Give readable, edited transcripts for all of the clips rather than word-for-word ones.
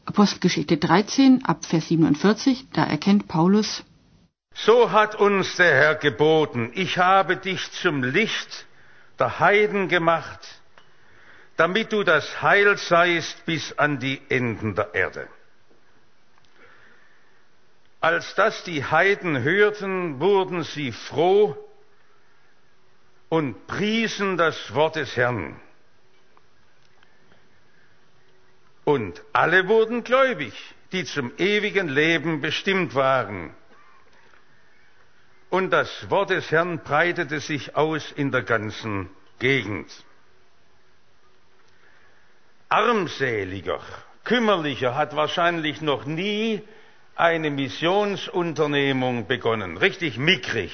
Apostelgeschichte 13, ab Vers 47, da erkennt Paulus: So hat uns der Herr geboten: Ich habe dich zum Licht der Heiden gemacht, damit du das Heil seist bis an die Enden der Erde. Als das die Heiden hörten, wurden sie froh und priesen das Wort des Herrn. Und alle wurden gläubig, die zum ewigen Leben bestimmt waren. Und das Wort des Herrn breitete sich aus in der ganzen Gegend. Armseliger, kümmerlicher hat wahrscheinlich noch nie eine Missionsunternehmung begonnen. Richtig mickrig.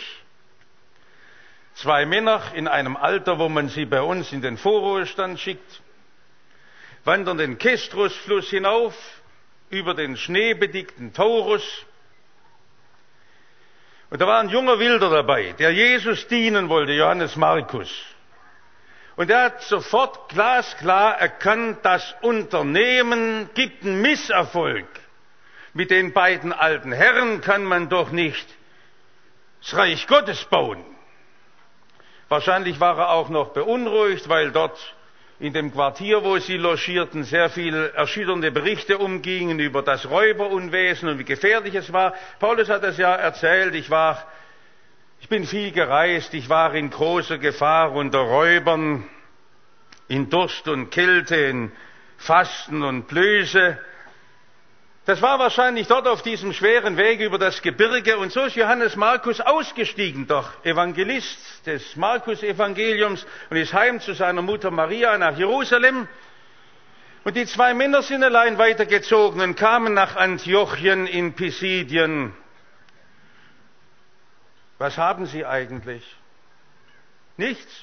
2 Männer in einem Alter, wo man sie bei uns in den Vorruhestand schickt, wandern den Kestrusfluss hinauf über den schneebedeckten Taurus. Und da war ein junger Wilder dabei, der Jesus dienen wollte, Johannes Markus. Und er hat sofort glasklar erkannt, das Unternehmen gibt einen Misserfolg. Mit den beiden alten Herren kann man doch nicht das Reich Gottes bauen. Wahrscheinlich war er auch noch beunruhigt, weil dort in dem Quartier, wo sie logierten, sehr viel erschütternde Berichte umgingen über das Räuberunwesen und wie gefährlich es war. Paulus hat es ja erzählt: Ich bin viel gereist, ich war in großer Gefahr unter Räubern, in Durst und Kälte, in Fasten und Blöße. Das war wahrscheinlich dort auf diesem schweren Weg über das Gebirge, und so ist Johannes Markus ausgestiegen, doch Evangelist des Markus-Evangeliums, und ist heim zu seiner Mutter Maria nach Jerusalem. Und die 2 Männer sind allein weitergezogen und kamen nach Antiochien in Pisidien. Was haben sie eigentlich? Nichts.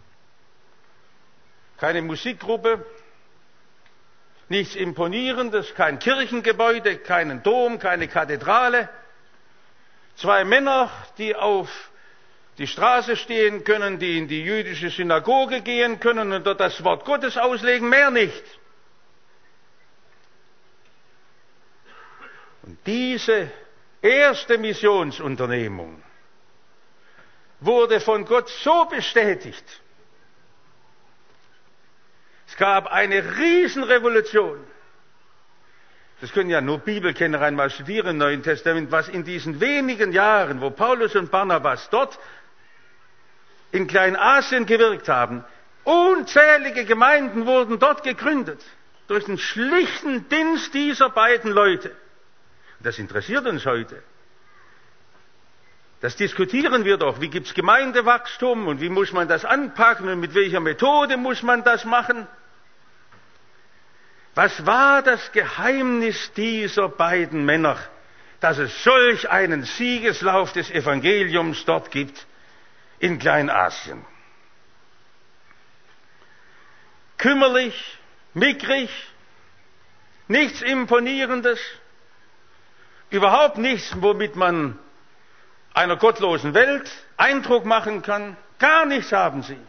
Keine Musikgruppe, nichts Imponierendes, kein Kirchengebäude, keinen Dom, keine Kathedrale. 2 Männer, die auf die Straße stehen können, die in die jüdische Synagoge gehen können und dort das Wort Gottes auslegen, mehr nicht. Und diese erste Missionsunternehmung wurde von Gott so bestätigt. Es gab eine Riesenrevolution. Das können ja nur Bibelkenner einmal studieren im Neuen Testament, was in diesen wenigen Jahren, wo Paulus und Barnabas dort in Kleinasien gewirkt haben, unzählige Gemeinden wurden dort gegründet, durch den schlichten Dienst dieser beiden Leute. Das interessiert uns heute. Das diskutieren wir doch. Wie gibt es Gemeindewachstum und wie muss man das anpacken und mit welcher Methode muss man das machen? Was war das Geheimnis dieser beiden Männer, dass es solch einen Siegeslauf des Evangeliums dort gibt in Kleinasien? Kümmerlich, mickrig, nichts Imponierendes, überhaupt nichts, womit man einer gottlosen Welt Eindruck machen kann. Gar nichts haben sie.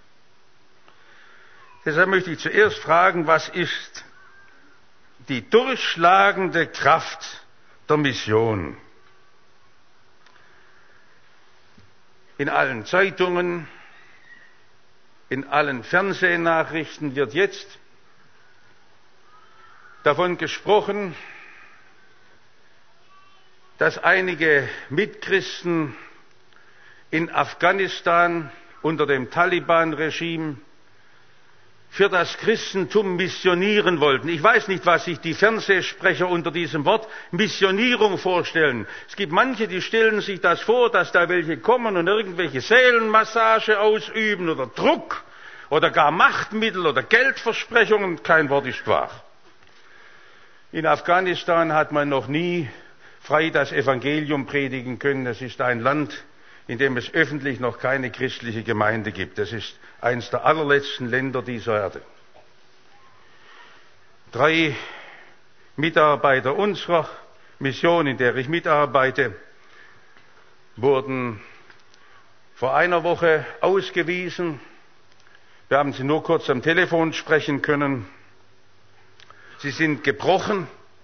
Deshalb möchte ich zuerst fragen, was ist die durchschlagende Kraft der Mission? In allen Zeitungen, in allen Fernsehnachrichten wird jetzt davon gesprochen, dass einige Mitchristen in Afghanistan unter dem Taliban-Regime für das Christentum missionieren wollten. Ich weiß nicht, was sich die Fernsehsprecher unter diesem Wort Missionierung vorstellen. Es gibt manche, die stellen sich das vor, dass da welche kommen und irgendwelche Seelenmassage ausüben oder Druck oder gar Machtmittel oder Geldversprechungen. Kein Wort ist wahr. In Afghanistan hat man noch nie frei das Evangelium predigen können. Es ist ein Land, in dem es öffentlich noch keine christliche Gemeinde gibt. Das ist eines der allerletzten Länder dieser Erde. 3 Mitarbeiter unserer Mission, in der ich mitarbeite, wurden vor einer Woche ausgewiesen. Wir haben sie nur kurz am Telefon sprechen können. Sie sind gebrochen,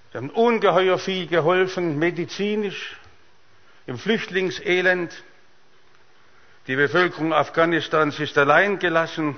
Sie haben ungeheuer viel geholfen, medizinisch, im Flüchtlingselend. Die Bevölkerung Afghanistans ist allein gelassen.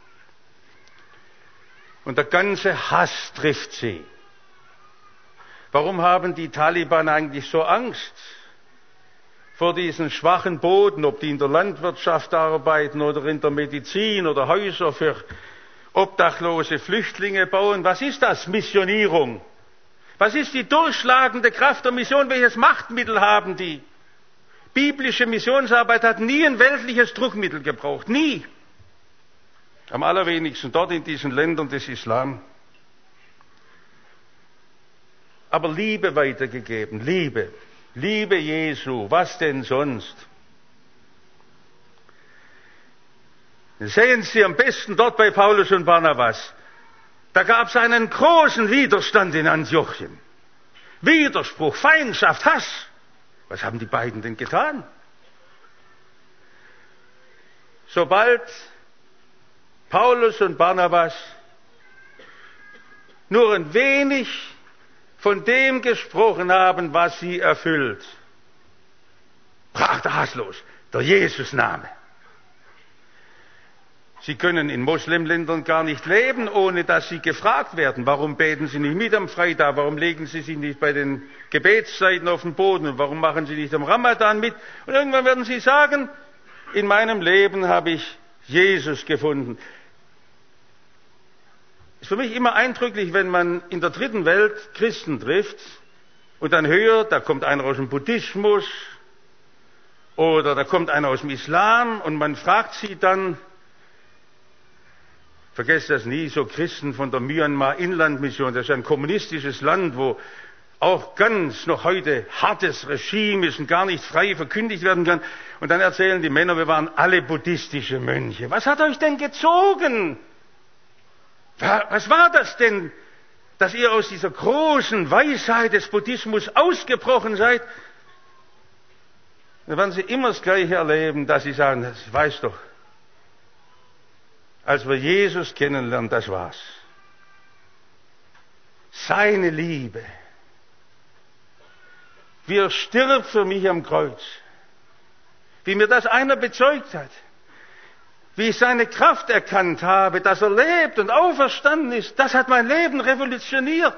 Und der ganze Hass trifft sie. Warum haben die Taliban eigentlich so Angst vor diesen schwachen Boden, ob die in der Landwirtschaft arbeiten oder in der Medizin oder Häuser für obdachlose Flüchtlinge bauen? Was ist das? Missionierung. Was ist die durchschlagende Kraft der Mission? Welches Machtmittel haben die? Biblische Missionsarbeit hat nie ein weltliches Druckmittel gebraucht. Nie. Am allerwenigsten dort in diesen Ländern des Islam. Aber Liebe weitergegeben. Liebe. Liebe Jesu. Was denn sonst? Das sehen Sie am besten dort bei Paulus und Barnabas. Da gab es einen großen Widerstand in Antiochien. Widerspruch, Feindschaft, Hass. Was haben die beiden denn getan? Sobald Paulus und Barnabas nur ein wenig von dem gesprochen haben, was sie erfüllt, brach der Hass los, der Jesusname. Sie können in Moslemländern gar nicht leben, ohne dass sie gefragt werden. Warum beten Sie nicht mit am Freitag? Warum legen Sie sich nicht bei den Gebetszeiten auf den Boden? Und warum machen Sie nicht am Ramadan mit? Und irgendwann werden Sie sagen, in meinem Leben habe ich Jesus gefunden. Ist für mich immer eindrücklich, wenn man in der dritten Welt Christen trifft und dann hört, da kommt einer aus dem Buddhismus oder da kommt einer aus dem Islam und man fragt sie dann, vergesst das nie, so Christen von der Myanmar-Inlandmission, das ist ein kommunistisches Land, wo auch ganz noch heute hartes Regime ist und gar nicht frei verkündigt werden kann. Und dann erzählen die Männer, wir waren alle buddhistische Mönche. Was hat euch denn gezogen? Was war das denn, dass ihr aus dieser großen Weisheit des Buddhismus ausgebrochen seid? Dann werden sie immer das Gleiche erleben, dass sie sagen, das weiß doch. Als wir Jesus kennenlernen, das war's. Seine Liebe. Wie er stirbt für mich am Kreuz. Wie mir das einer bezeugt hat. Wie ich seine Kraft erkannt habe, dass er lebt und auferstanden ist. Das hat mein Leben revolutioniert.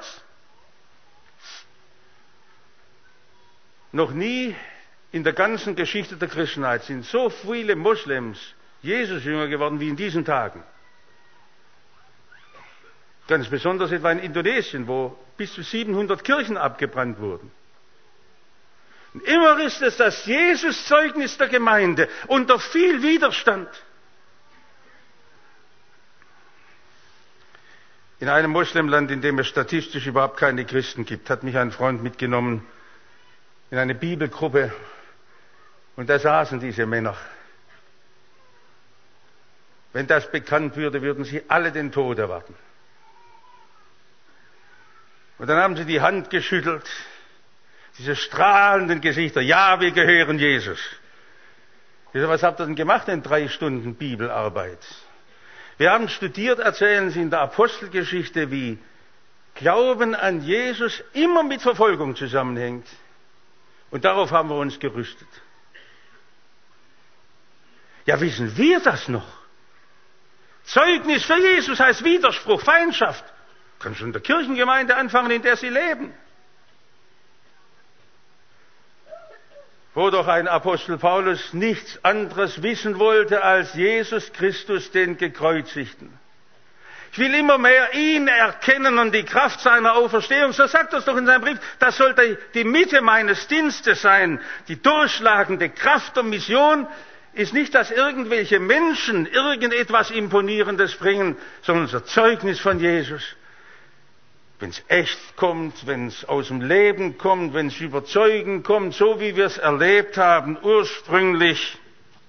Noch nie in der ganzen Geschichte der Christenheit sind so viele Moslems Jesus-Jünger geworden wie in diesen Tagen. Ganz besonders etwa in Indonesien, wo bis zu 700 Kirchen abgebrannt wurden. Und immer ist es das Jesus-Zeugnis der Gemeinde unter viel Widerstand. In einem Moslemland, in dem es statistisch überhaupt keine Christen gibt, hat mich ein Freund mitgenommen in eine Bibelgruppe und da saßen diese Männer. Wenn das bekannt würde, würden sie alle den Tod erwarten. Und dann haben sie die Hand geschüttelt, diese strahlenden Gesichter. Ja, wir gehören Jesus. Was habt ihr denn gemacht in 3 Stunden Bibelarbeit? Wir haben studiert, erzählen sie in der Apostelgeschichte, wie Glauben an Jesus immer mit Verfolgung zusammenhängt. Und darauf haben wir uns gerüstet. Ja, wissen wir das noch? Zeugnis für Jesus heißt Widerspruch, Feindschaft. Kannst du in der Kirchengemeinde anfangen, in der sie leben. Wo doch ein Apostel Paulus nichts anderes wissen wollte als Jesus Christus, den Gekreuzigten. Ich will immer mehr ihn erkennen und die Kraft seiner Auferstehung. So sagt er es doch in seinem Brief. Das sollte die Mitte meines Dienstes sein. Die durchschlagende Kraft der Mission ist nicht, dass irgendwelche Menschen irgendetwas Imponierendes bringen, sondern unser Zeugnis von Jesus. Wenn es echt kommt, wenn es aus dem Leben kommt, wenn es überzeugend kommt, so wie wir es erlebt haben, ursprünglich.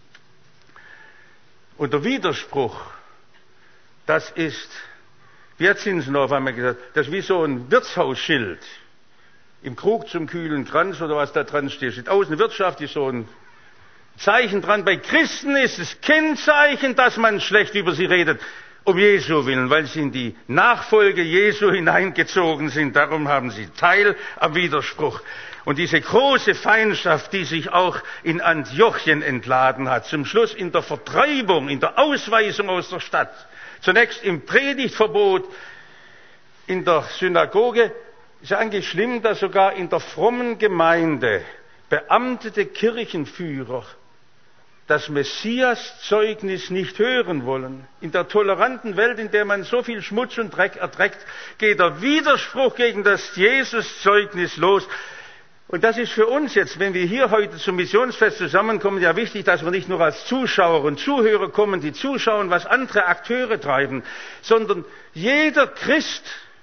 Und der Widerspruch, das ist, wie hat Zinsen auf einmal gesagt, das ist wie so ein Wirtshausschild. Im Krug zum kühlen Kranz oder was da dran steht. Steht außen Wirtschaft, ist so ein Zeichen dran. Bei Christen ist es Kennzeichen, dass man schlecht über sie redet. um Jesu willen, weil sie in die Nachfolge Jesu hineingezogen sind. Darum haben sie Teil am Widerspruch. Und diese große Feindschaft, die sich auch in Antiochien entladen hat, zum Schluss in der Vertreibung, in der Ausweisung aus der Stadt, zunächst im Predigtverbot in der Synagoge, ist ja eigentlich schlimm, dass sogar in der frommen Gemeinde beamtete Kirchenführer das Messiaszeugnis nicht hören wollen. In der toleranten Welt, in der man so viel Schmutz und Dreck erträgt, geht der Widerspruch gegen das Jesuszeugnis los. Und das ist für uns jetzt, wenn wir hier heute zum Missionsfest zusammenkommen, ja wichtig, dass wir nicht nur als Zuschauer und Zuhörer kommen, die zuschauen, was andere Akteure treiben, sondern jeder Christ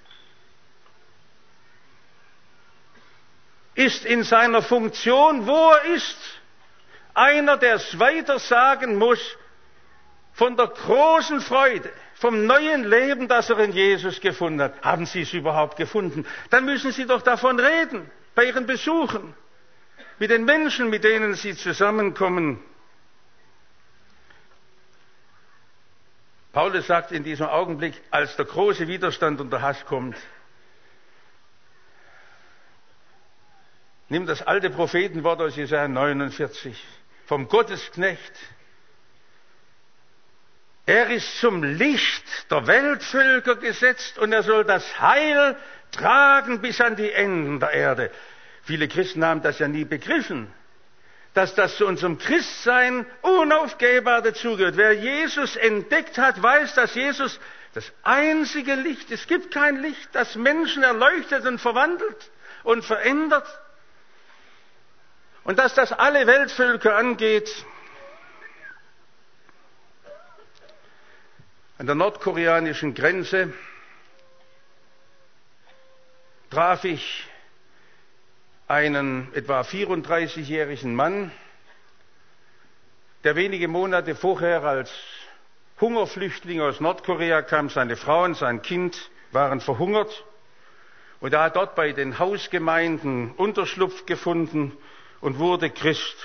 ist in seiner Funktion, wo er ist, einer, der es weitersagen muss von der großen Freude, vom neuen Leben, das er in Jesus gefunden hat. Haben Sie es überhaupt gefunden? Dann müssen Sie doch davon reden, bei Ihren Besuchen, mit den Menschen, mit denen Sie zusammenkommen. Paulus sagt in diesem Augenblick, als der große Widerstand und der Hass kommt, nimm das alte Prophetenwort aus Jesaja 49, vom Gottesknecht. Er ist zum Licht der Weltvölker gesetzt und er soll das Heil tragen bis an die Enden der Erde. Viele Christen haben das ja nie begriffen, dass das zu unserem Christsein unaufgehbar dazugehört. Wer Jesus entdeckt hat, weiß, dass Jesus das einzige Licht, es gibt kein Licht, das Menschen erleuchtet und verwandelt und verändert. Und dass das alle Weltvölker angeht. An der nordkoreanischen Grenze traf ich einen etwa 34-jährigen Mann, der wenige Monate vorher als Hungerflüchtling aus Nordkorea kam. Seine Frau und sein Kind waren verhungert. Und er hat dort bei den Hausgemeinden Unterschlupf gefunden und wurde Christ.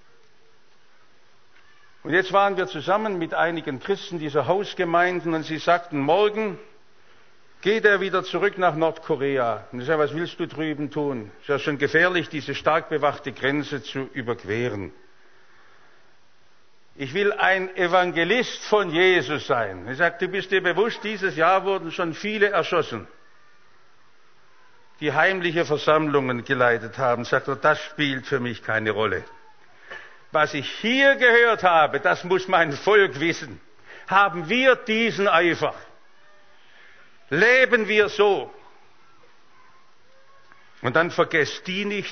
Und jetzt waren wir zusammen mit einigen Christen dieser Hausgemeinden und sie sagten, morgen geht er wieder zurück nach Nordkorea. Und ich sage, was willst du drüben tun? Es ist ja schon gefährlich, diese stark bewachte Grenze zu überqueren. Ich will ein Evangelist von Jesus sein. Ich sage, du bist dir bewusst, dieses Jahr wurden schon viele erschossen, die heimliche Versammlungen geleitet haben. Sagt er, das spielt für mich keine Rolle. Was ich hier gehört habe, das muss mein Volk wissen. Haben wir diesen Eifer? Leben wir so? Und dann vergesst die nicht,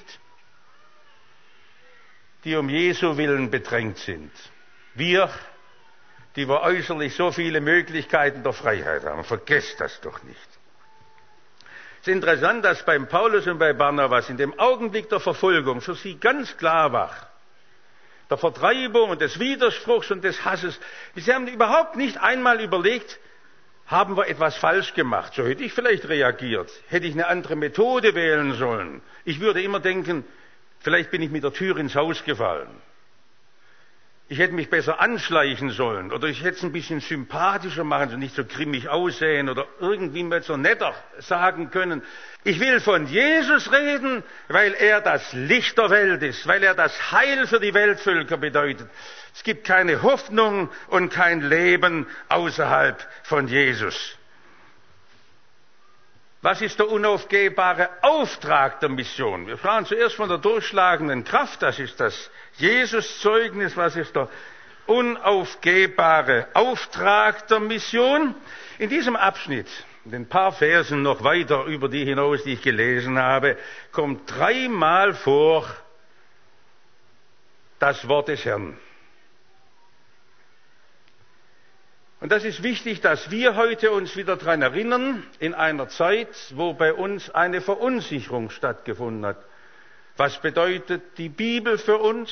die um Jesu willen bedrängt sind. Wir, die wir äußerlich so viele Möglichkeiten der Freiheit haben, vergesst das doch nicht. Es ist interessant, dass beim Paulus und bei Barnabas in dem Augenblick der Verfolgung für sie ganz klar war, der Vertreibung und des Widerspruchs und des Hasses. Sie haben überhaupt nicht einmal überlegt, haben wir etwas falsch gemacht? So hätte ich vielleicht reagiert. Hätte ich eine andere Methode wählen sollen? Ich würde immer denken, vielleicht bin ich mit der Tür ins Haus gefallen. Ich hätte mich besser anschleichen sollen oder ich hätte es ein bisschen sympathischer machen sollen, nicht so grimmig aussehen oder irgendwie mal so netter sagen können. Ich will von Jesus reden, weil er das Licht der Welt ist, weil er das Heil für die Weltvölker bedeutet. Es gibt keine Hoffnung und kein Leben außerhalb von Jesus. Was ist der unaufgehbare Auftrag der Mission? Wir sprachen zuerst von der durchschlagenden Kraft, das ist das Jesuszeugnis. Was ist der unaufgehbare Auftrag der Mission? In diesem Abschnitt, in den paar Versen noch weiter über die hinaus, die ich gelesen habe, kommt dreimal vor das Wort des Herrn. Und das ist wichtig, dass wir heute uns wieder daran erinnern, in einer Zeit, wo bei uns eine Verunsicherung stattgefunden hat. Was bedeutet die Bibel für uns?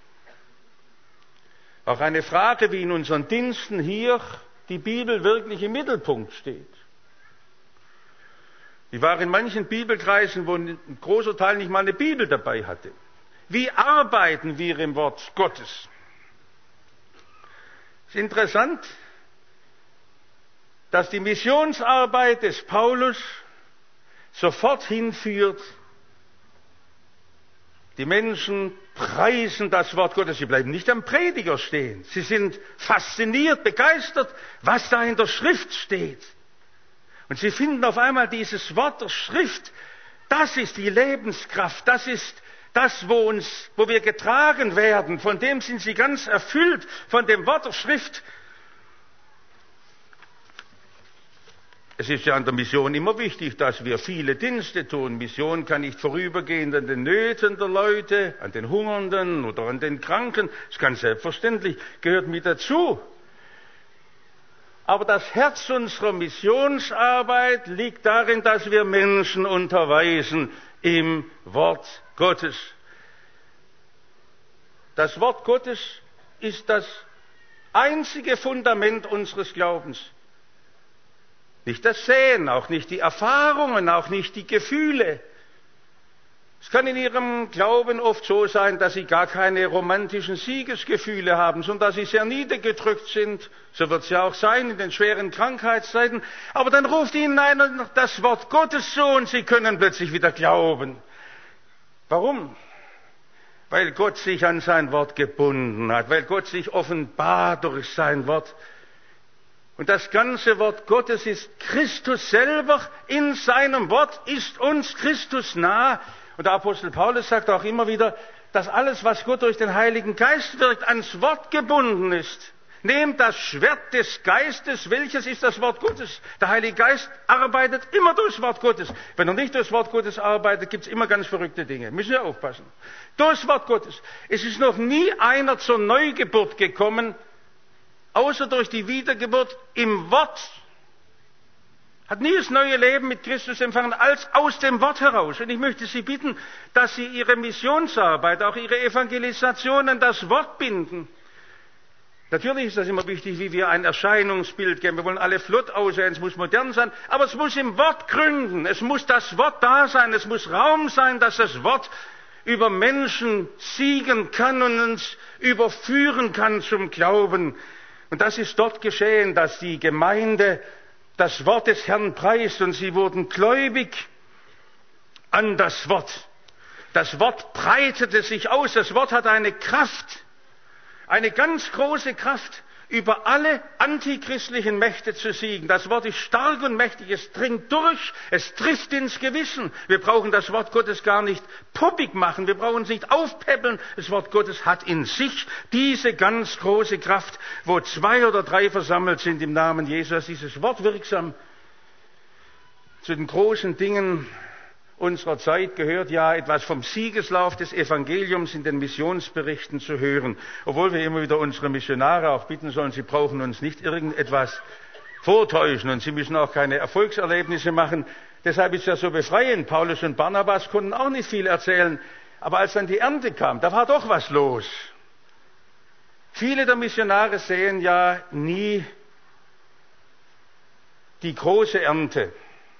Auch eine Frage, wie in unseren Diensten hier die Bibel wirklich im Mittelpunkt steht. Ich war in manchen Bibelkreisen, wo ein großer Teil nicht mal eine Bibel dabei hatte. Wie arbeiten wir im Wort Gottes? Es ist interessant, dass die Missionsarbeit des Paulus sofort hinführt, die Menschen preisen das Wort Gottes. Sie bleiben nicht am Prediger stehen. Sie sind fasziniert, begeistert, was da in der Schrift steht. Und sie finden auf einmal dieses Wort der Schrift. Das ist die Lebenskraft. Das ist das, wo wir getragen werden. Von dem sind sie ganz erfüllt, von dem Wort der Schrift. Es ist ja an der Mission immer wichtig, dass wir viele Dienste tun. Mission kann nicht vorübergehen an den Nöten der Leute, an den Hungernden oder an den Kranken. Das ist ganz selbstverständlich, gehört mit dazu. Aber das Herz unserer Missionsarbeit liegt darin, dass wir Menschen unterweisen im Wort Gottes. Das Wort Gottes ist das einzige Fundament unseres Glaubens. Nicht das Sehen, auch nicht die Erfahrungen, auch nicht die Gefühle. Es kann in ihrem Glauben oft so sein, dass sie gar keine romantischen Siegesgefühle haben, sondern dass sie sehr niedergedrückt sind. So wird es ja auch sein in den schweren Krankheitszeiten. Aber dann ruft ihnen einer das Wort Gottes zu und sie können plötzlich wieder glauben. Warum? Weil Gott sich an sein Wort gebunden hat, weil Gott sich offenbart durch sein Wort. Und das ganze Wort Gottes ist Christus selber. In seinem Wort ist uns Christus nah. Und der Apostel Paulus sagt auch immer wieder, dass alles, was Gott durch den Heiligen Geist wirkt, ans Wort gebunden ist. Nehmt das Schwert des Geistes, welches ist das Wort Gottes. Der Heilige Geist arbeitet immer durchs Wort Gottes. Wenn er nicht durchs Wort Gottes arbeitet, gibt es immer ganz verrückte Dinge. Müssen wir aufpassen. Durchs Wort Gottes. Es ist noch nie einer zur Neugeburt gekommen, außer durch die Wiedergeburt im Wort. Hat nie das neue Leben mit Christus empfangen, als aus dem Wort heraus. Und ich möchte Sie bitten, dass Sie Ihre Missionsarbeit, auch Ihre Evangelisation an das Wort binden. Natürlich ist das immer wichtig, wie wir ein Erscheinungsbild geben. Wir wollen alle flott aussehen, es muss modern sein, aber es muss im Wort gründen. Es muss das Wort da sein, es muss Raum sein, dass das Wort über Menschen siegen kann und uns überführen kann zum Glauben. Und das ist dort geschehen, dass die Gemeinde das Wort des Herrn preist und sie wurden gläubig an das Wort. Das Wort breitete sich aus, das Wort hat eine Kraft, eine ganz große Kraft, über alle antichristlichen Mächte zu siegen. Das Wort ist stark und mächtig, es dringt durch, es trifft ins Gewissen. Wir brauchen das Wort Gottes gar nicht puppig machen, wir brauchen es nicht aufpäppeln. Das Wort Gottes hat in sich diese ganz große Kraft, wo 2 oder 3 versammelt sind im Namen Jesu. Ist dieses Wort wirksam. Zu den großen Dingen unserer Zeit gehört ja etwas vom Siegeslauf des Evangeliums in den Missionsberichten zu hören. Obwohl wir immer wieder unsere Missionare auch bitten sollen, sie brauchen uns nicht irgendetwas vortäuschen und sie müssen auch keine Erfolgserlebnisse machen. Deshalb ist es ja so befreiend. Paulus und Barnabas konnten auch nicht viel erzählen. Aber als dann die Ernte kam, da war doch was los. Viele der Missionare sehen ja nie die große Ernte.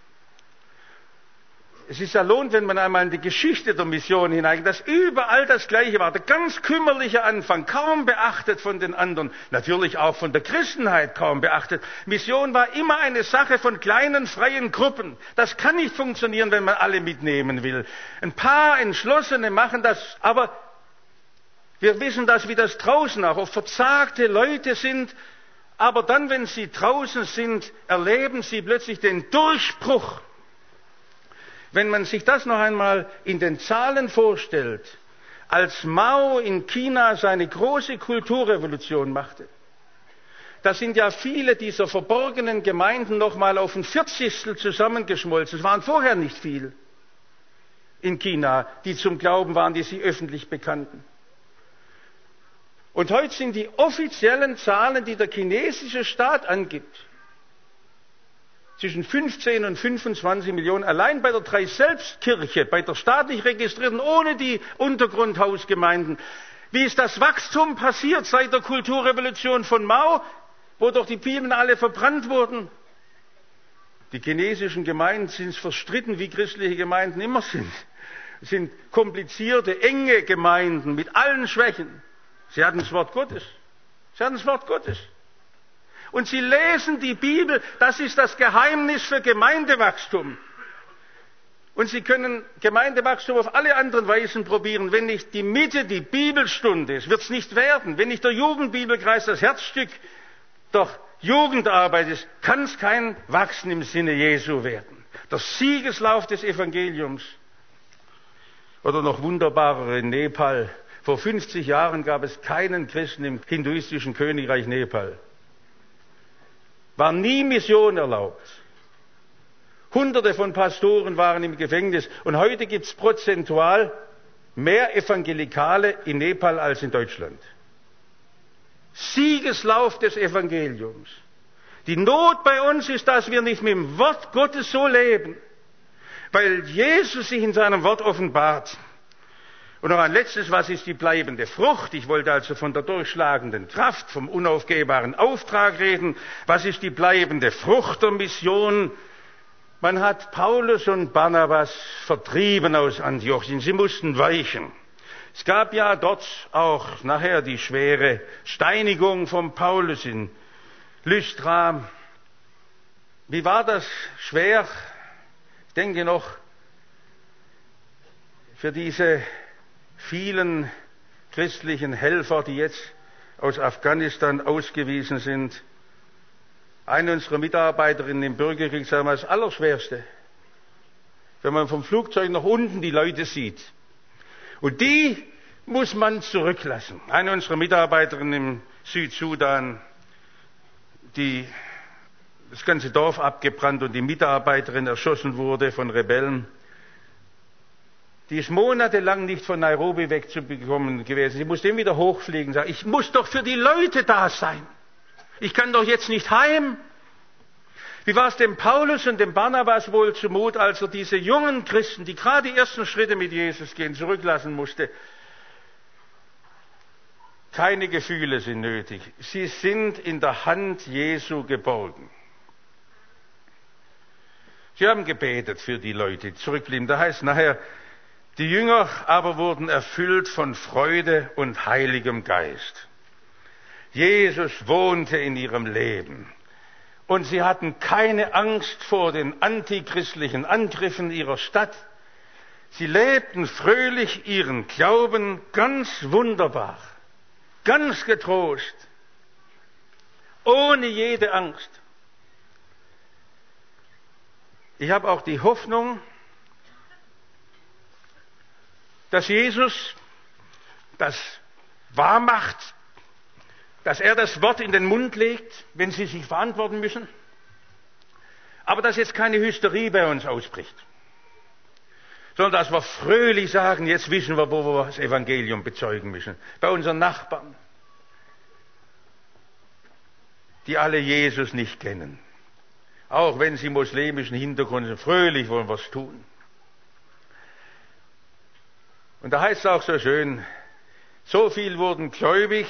Es ist ja lohnt, wenn man einmal in die Geschichte der Mission hineingeht, dass überall das Gleiche war. Der ganz kümmerliche Anfang, kaum beachtet von den anderen. Natürlich auch von der Christenheit kaum beachtet. Mission war immer eine Sache von kleinen, freien Gruppen. Das kann nicht funktionieren, wenn man alle mitnehmen will. Ein paar Entschlossene machen das, aber wir wissen das, wie das draußen auch oft verzagte Leute sind. Aber dann, wenn sie draußen sind, erleben sie plötzlich den Durchbruch. Wenn man sich das noch einmal in den Zahlen vorstellt, als Mao in China seine große Kulturrevolution machte, da sind ja viele dieser verborgenen Gemeinden noch mal auf ein 40. zusammengeschmolzen. Es waren vorher nicht viel in China, die zum Glauben waren, die sie öffentlich bekannten. Und heute sind die offiziellen Zahlen, die der chinesische Staat angibt, zwischen 15 und 25 Millionen, allein bei der Drei-Selbst-Kirche, bei der staatlich registrierten, ohne die Untergrundhausgemeinden. Wie ist das Wachstum passiert seit der Kulturrevolution von Mao, wo doch die Bibeln alle verbrannt wurden? Die chinesischen Gemeinden sind verstritten, wie christliche Gemeinden immer sind. Es sind komplizierte, enge Gemeinden mit allen Schwächen. Sie hatten das Wort Gottes. Sie hatten das Wort Gottes. Und sie lesen die Bibel. Das ist das Geheimnis für Gemeindewachstum. Und sie können Gemeindewachstum auf alle anderen Weisen probieren. Wenn nicht die Mitte die Bibelstunde ist, wird es nicht werden. Wenn nicht der Jugendbibelkreis das Herzstück der Jugendarbeit ist, kann es kein Wachsen im Sinne Jesu werden. Der Siegeslauf des Evangeliums. Oder noch wunderbarer in Nepal. Vor 50 Jahren gab es keinen Christen im hinduistischen Königreich Nepal. War nie Mission erlaubt. Hunderte von Pastoren waren im Gefängnis und heute gibt es prozentual mehr Evangelikale in Nepal als in Deutschland. Siegeslauf des Evangeliums. Die Not bei uns ist, dass wir nicht mit dem Wort Gottes so leben, weil Jesus sich in seinem Wort offenbart. Und noch ein letztes, was ist die bleibende Frucht? Ich wollte also von der durchschlagenden Kraft, vom unaufgehbaren Auftrag reden. Was ist die bleibende Frucht der Mission? Man hat Paulus und Barnabas vertrieben aus Antiochien. Sie mussten weichen. Es gab ja dort auch nachher die schwere Steinigung von Paulus in Lystra. Wie war das? Schwer? Ich denke noch, für diese vielen christlichen Helfer, die jetzt aus Afghanistan ausgewiesen sind. Eine unserer Mitarbeiterinnen im Bürgerkrieg sagen wir das Allerschwerste. Wenn man vom Flugzeug nach unten die Leute sieht. Und die muss man zurücklassen. Eine unserer Mitarbeiterinnen im Südsudan, die das ganze Dorf abgebrannt und die Mitarbeiterin erschossen wurde von Rebellen. Die ist monatelang nicht von Nairobi wegzubekommen gewesen. Sie musste immer wieder hochfliegen und sagen, ich muss doch für die Leute da sein. Ich kann doch jetzt nicht heim. Wie war es dem Paulus und dem Barnabas wohl zumut, als er diese jungen Christen, die gerade die ersten Schritte mit Jesus gehen, zurücklassen musste? Keine Gefühle sind nötig. Sie sind in der Hand Jesu geborgen. Sie haben gebetet für die Leute, die zurückblieben. Da heißt nachher, die Jünger aber wurden erfüllt von Freude und Heiligem Geist. Jesus wohnte in ihrem Leben. Und sie hatten keine Angst vor den antichristlichen Angriffen ihrer Stadt. Sie lebten fröhlich ihren Glauben ganz wunderbar, ganz getrost, ohne jede Angst. Ich habe auch die Hoffnung, dass Jesus das wahrmacht, dass er das Wort in den Mund legt, wenn sie sich verantworten müssen, aber dass jetzt keine Hysterie bei uns ausbricht, sondern dass wir fröhlich sagen, jetzt wissen wir, wo wir das Evangelium bezeugen müssen. Bei unseren Nachbarn, die alle Jesus nicht kennen, auch wenn sie muslimischen Hintergrund sind, fröhlich wollen wir es tun. Und da heißt es auch so schön, so viel wurden gläubig,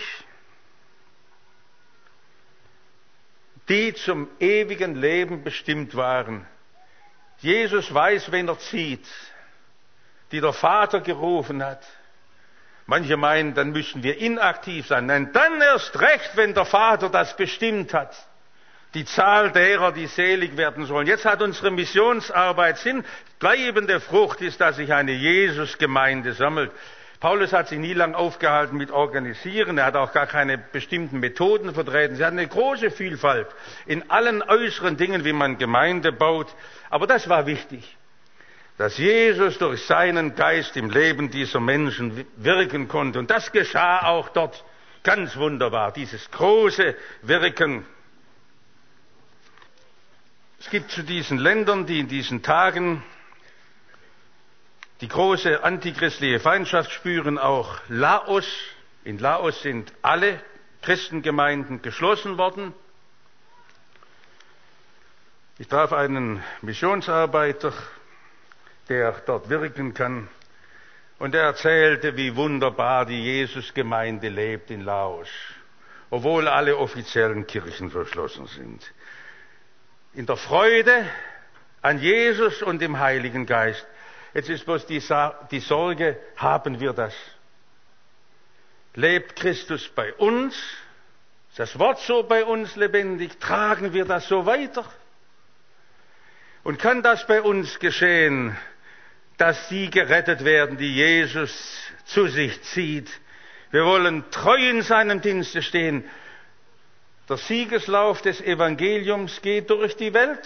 die zum ewigen Leben bestimmt waren. Jesus weiß, wen er zieht, die der Vater gerufen hat. Manche meinen, dann müssen wir inaktiv sein. Nein, dann erst recht, wenn der Vater das bestimmt hat. Die Zahl derer, die selig werden sollen. Jetzt hat unsere Missionsarbeit Sinn. Bleibende Frucht ist, dass sich eine Jesusgemeinde sammelt. Paulus hat sich nie lang aufgehalten mit Organisieren. Er hat auch gar keine bestimmten Methoden vertreten. Sie hat eine große Vielfalt in allen äußeren Dingen, wie man Gemeinde baut. Aber das war wichtig, dass Jesus durch seinen Geist im Leben dieser Menschen wirken konnte. Und das geschah auch dort ganz wunderbar, dieses große Wirken. Es gibt zu diesen Ländern, die in diesen Tagen die große antichristliche Feindschaft spüren, auch Laos. In Laos sind alle Christengemeinden geschlossen worden. Ich traf einen Missionsarbeiter, der dort wirken kann, und er erzählte, wie wunderbar die Jesusgemeinde lebt in Laos, obwohl alle offiziellen Kirchen verschlossen sind. In der Freude an Jesus und dem Heiligen Geist. Jetzt ist bloß die Sorge, haben wir das? Lebt Christus bei uns Ist das Wort so bei uns lebendig? Tragen wir das so weiter? Und kann das bei uns geschehen, dass die gerettet werden, die Jesus zu sich zieht? Wir wollen treu in seinem Dienste stehen. Der Siegeslauf des Evangeliums geht durch die Welt.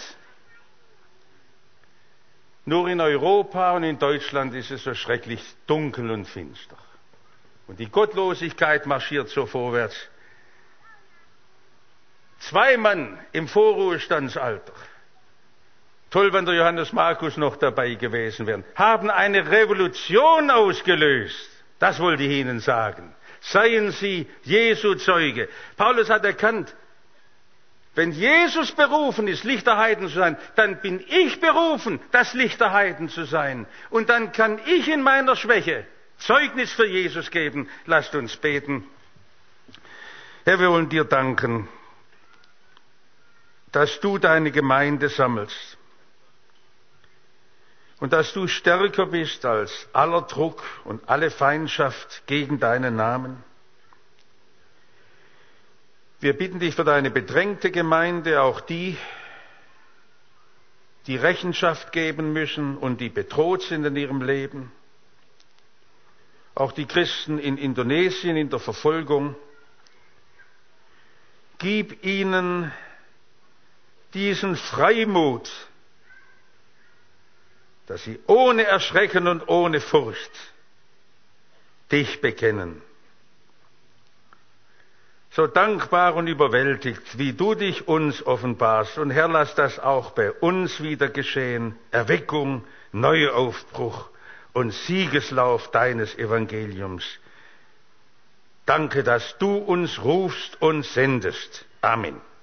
Nur in Europa und in Deutschland ist es so schrecklich dunkel und finster. Und die Gottlosigkeit marschiert so vorwärts. 2 Mann im Vorruhestandsalter, toll, wenn der Johannes Markus noch dabei gewesen wäre, haben eine Revolution ausgelöst. Das wollte ich Ihnen sagen. Seien Sie Jesu Zeuge. Paulus hat erkannt, wenn Jesus berufen ist, Licht der Heiden zu sein, dann bin ich berufen, das Licht der Heiden zu sein. Und dann kann ich in meiner Schwäche Zeugnis für Jesus geben. Lasst uns beten. Herr, wir wollen dir danken, dass du deine Gemeinde sammelst und dass du stärker bist als aller Druck und alle Feindschaft gegen deinen Namen. Wir bitten dich für deine bedrängte Gemeinde, auch die, die Rechenschaft geben müssen und die bedroht sind in ihrem Leben, auch die Christen in Indonesien in der Verfolgung. Gib ihnen diesen Freimut, dass sie ohne Erschrecken und ohne Furcht dich bekennen. So dankbar und überwältigt, wie du dich uns offenbarst. Und Herr, lass das auch bei uns wieder geschehen. Erweckung, Neuaufbruch und Siegeslauf deines Evangeliums. Danke, dass du uns rufst und sendest. Amen.